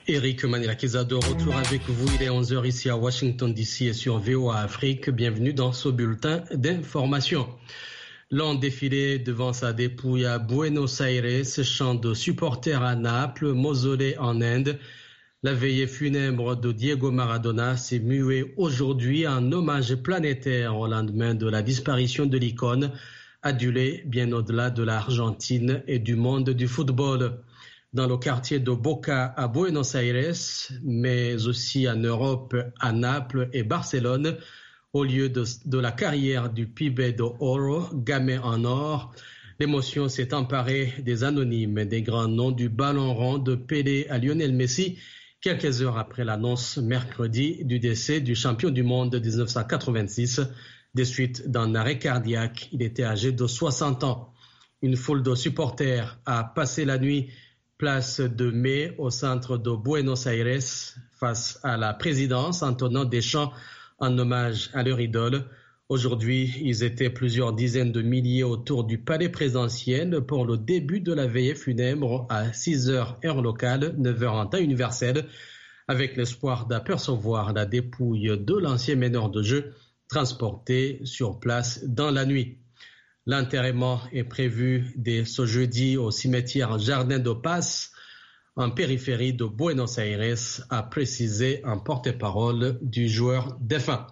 Eric Manilakiza de retour avec vous. Il est 11h ici à Washington DC et sur VOA Afrique. Bienvenue dans ce bulletin d'information. Long défilé devant sa dépouille à Buenos Aires, chant de supporters à Naples, mausolée en Inde. La veillée funèbre de Diego Maradona s'est muée aujourd'hui en hommage planétaire au lendemain de la disparition de l'icône, adulée bien au-delà de l'Argentine et du monde du football. Dans le quartier de Boca à Buenos Aires, mais aussi en Europe, à Naples et Barcelone, au lieu de la carrière du Pibe de Oro, gamin en or, l'émotion s'est emparée des anonymes, des grands noms du ballon rond de Pelé à Lionel Messi, quelques heures après l'annonce mercredi du décès du champion du monde de 1986, des suites d'un arrêt cardiaque. Il était âgé de 60 ans. Une foule de supporters a passé la nuit place de Mai au centre de Buenos Aires face à la présidence en tenant des chants en hommage à leur idole. Aujourd'hui, ils étaient plusieurs dizaines de milliers autour du palais présidentiel pour le début de la veillée funèbre à 6h heure locale, 9h en temps universel, avec l'espoir d'apercevoir la dépouille de l'ancien meneur de jeu transporté sur place dans la nuit. L'enterrement est prévu dès ce jeudi au cimetière Jardin de Paz, en périphérie de Buenos Aires, a précisé un porte-parole du joueur défunt.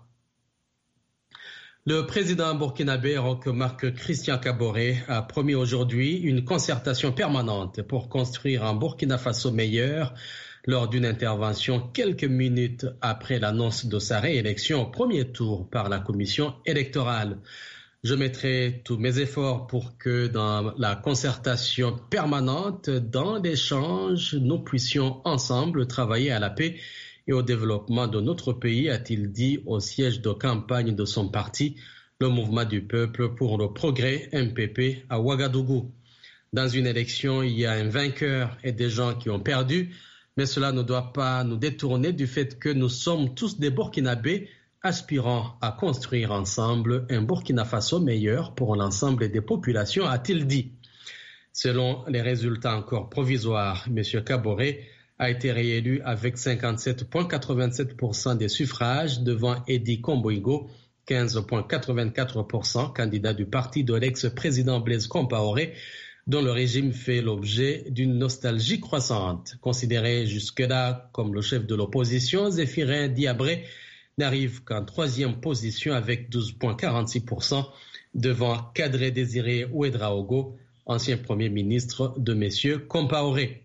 Le président burkinabé Roch Marc Christian Kaboré a promis aujourd'hui une concertation permanente pour construire un Burkina Faso meilleur lors d'une intervention quelques minutes après l'annonce de sa réélection au premier tour par la commission électorale. Je mettrai tous mes efforts pour que dans la concertation permanente, dans l'échange, nous puissions ensemble travailler à la paix et au développement de notre pays, a-t-il dit au siège de campagne de son parti, le Mouvement du Peuple pour le Progrès, MPP, à Ouagadougou. Dans une élection, il y a un vainqueur et des gens qui ont perdu, mais cela ne doit pas nous détourner du fait que nous sommes tous des Burkinabés aspirant à construire ensemble un Burkina Faso meilleur pour l'ensemble des populations, a-t-il dit. Selon les résultats encore provisoires, M. Kaboré a été réélu avec 57,87% des suffrages devant Edi Komboigo, 15,84%, candidat du parti de l'ex-président Blaise Compaoré, dont le régime fait l'objet d'une nostalgie croissante. Considéré jusque-là comme le chef de l'opposition, Zéphirin Diabré n'arrive qu'en troisième position avec 12,46% devant Kadre Désiré Ouedraogo, ancien premier ministre de M. Compaoré.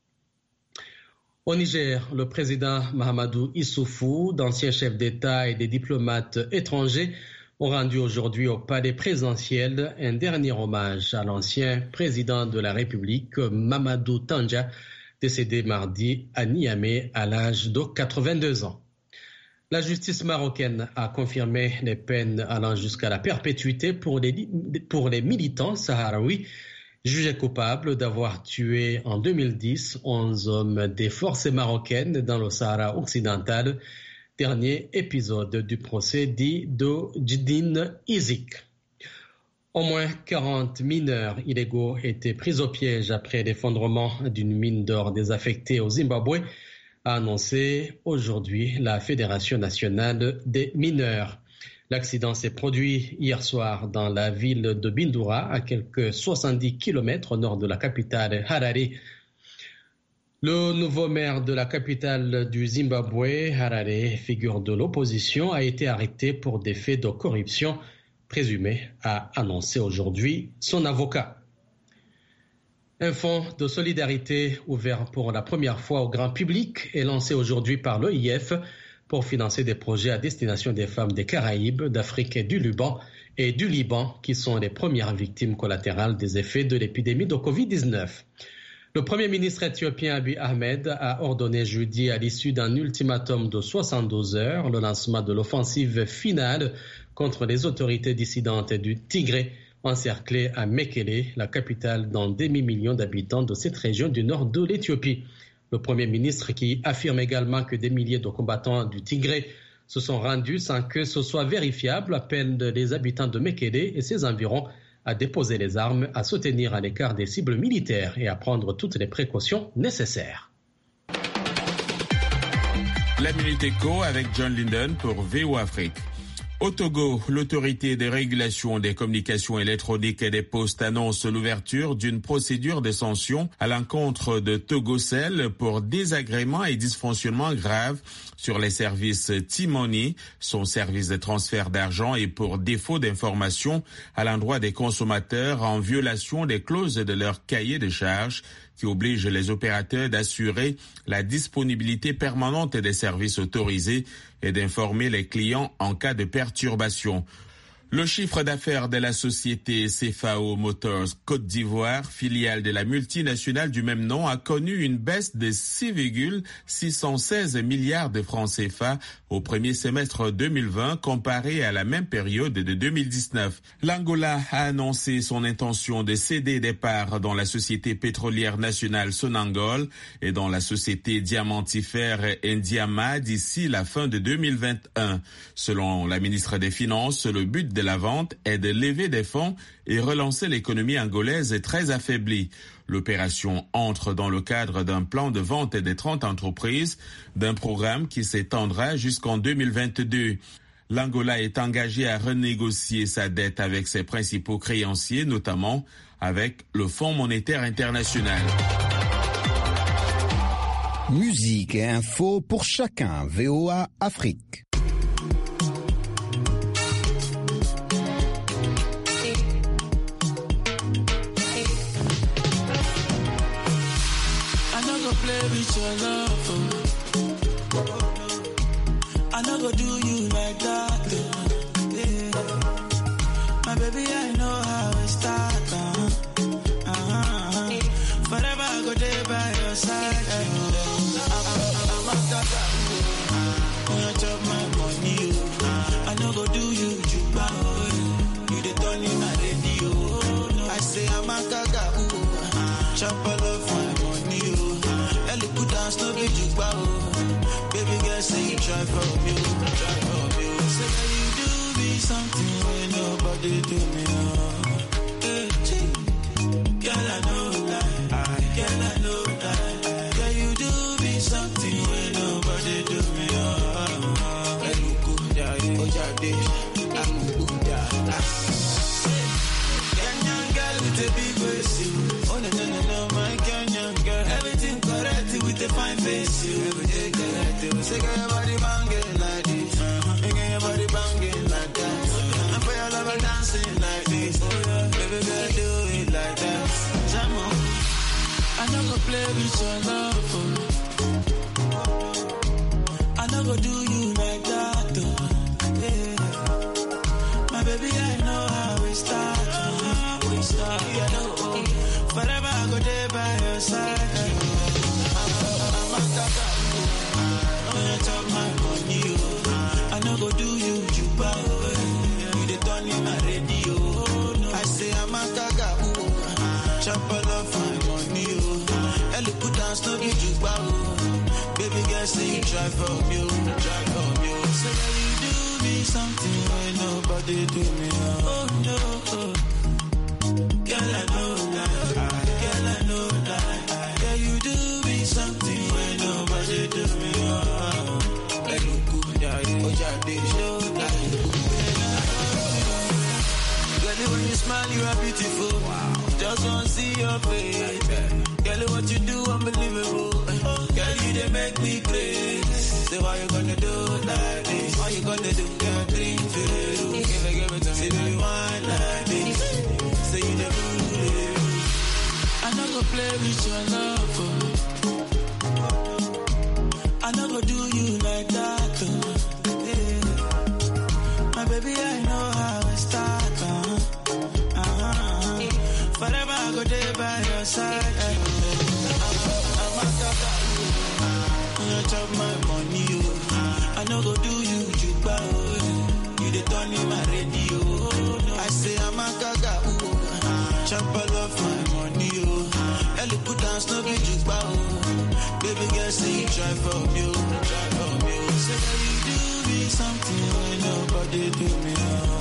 Au Niger, le président Mahamadou Issoufou, d'anciens chefs d'État et des diplomates étrangers ont rendu aujourd'hui au palais présidentiel un dernier hommage à l'ancien président de la République, Mamadou Tandja, décédé mardi à Niamey à l'âge de 82 ans. La justice marocaine a confirmé les peines allant jusqu'à la perpétuité pour les militants sahraouis jugés coupables d'avoir tué en 2010 11 hommes des forces marocaines dans le Sahara occidental, dernier épisode du procès dit de Djidine Izik. Au moins 40 mineurs illégaux étaient pris au piège après l'effondrement d'une mine d'or désaffectée au Zimbabwe, a annoncé aujourd'hui la Fédération nationale des mineurs. L'accident s'est produit hier soir dans la ville de Bindura, à quelques 70 km au nord de la capitale Harare. Le nouveau maire de la capitale du Zimbabwe, Harare, figure de l'opposition, a été arrêté pour des faits de corruption présumés, a annoncé aujourd'hui son avocat. Un fonds de solidarité ouvert pour la première fois au grand public est lancé aujourd'hui par l'OIF pour financer des projets à destination des femmes des Caraïbes, d'Afrique et du Liban qui sont les premières victimes collatérales des effets de l'épidémie de Covid-19. Le Premier ministre éthiopien Abiy Ahmed a ordonné jeudi à l'issue d'un ultimatum de 72 heures le lancement de l'offensive finale contre les autorités dissidentes du Tigré, encerclée à Mekele, la capitale d'un demi-million d'habitants de cette région du nord de l'Éthiopie. Le Premier ministre qui affirme également que des milliers de combattants du Tigré se sont rendus sans que ce soit vérifiable, appelle les habitants de Mekele et ses environs à déposer les armes, à se tenir à l'écart des cibles militaires et à prendre toutes les précautions nécessaires. La Minute Éco avec John Linden pour VOA Afrique. Au Togo, l'autorité de régulation des communications électroniques et des postes annonce l'ouverture d'une procédure de sanction à l'encontre de Togocel pour désagréments et dysfonctionnements graves sur les services T-Money, son service de transfert d'argent, et pour défaut d'information à l'endroit des consommateurs en violation des clauses de leur cahier de charges qui oblige les opérateurs d'assurer la disponibilité permanente des services autorisés et d'informer les clients en cas de perturbation. Le chiffre d'affaires de la société CFAO Motors Côte d'Ivoire, filiale de la multinationale du même nom, a connu une baisse de 6,616 milliards de francs CFA au premier semestre 2020 comparé à la même période de 2019. L'Angola a annoncé son intention de céder des parts dans la société pétrolière nationale Sonangol et dans la société diamantifère Ndiama d'ici la fin de 2021. Selon la ministre des Finances, le but de la vente est de lever des fonds et relancer l'économie angolaise très affaiblie. L'opération entre dans le cadre d'un plan de vente des 30 entreprises, d'un programme qui s'étendra jusqu'en 2022. L'Angola est engagé à renégocier sa dette avec ses principaux créanciers, notamment avec le Fonds monétaire international. Musique et info pour chacun, VOA Afrique. With your love, I never do you like that. Yeah. My baby, I know how it starts. Forever I go there by your side. I'm a tata. When I chop my money, I never do you juba. You the turn in my radio. I say I'm a gaga. Chop all of my money. No be jukba, baby girl say you try for me, Say that you do me something when nobody do me. Hey, girl I know lie, girl I know lie. Girl you do me something when nobody do me. Hey, look good, oh yeah, I'm good, Kenyan girl with a big waist, oh no, my Kenyan girl, everything correct with a fine face, you every day correct. Say get your body banging like this, get your body banging like that, and for your lover dancing like this, baby girl do it like that. Jam on, I never play with your love, I never do you like that, yeah. My baby I know how we start, yeah, no, forever I go there by your side. I no go do you juba. You the turn in my radio. I say I'm a gaga. Chop all of my money. Ellie put down no be juba. Baby girl say you try for me. Say that you do me something when nobody do me. Oh no, girl I know that. Girl I know that. Yeah, you do me something when nobody do me. Girl, when you smile, you are beautiful. Wow. Just want to see your face. Girl, what you do, unbelievable. Girl, you they make me crazy. Say, why you gonna do like this? Why you gonna do? Girl, drink for you. Give it to me. Say, do you want like this? Say, you never do. I never play with your love. I never do you like that. Yeah. My baby, I know how it starts. Forever I go there by your side. I'm a tata. When I chop my money, I no go do you juba. You the turn in my radio. I say I'm a gaga. Chop all of my money. Ellie put down no be juba. Baby girl say you try for me. Say that you do me something when nobody do me.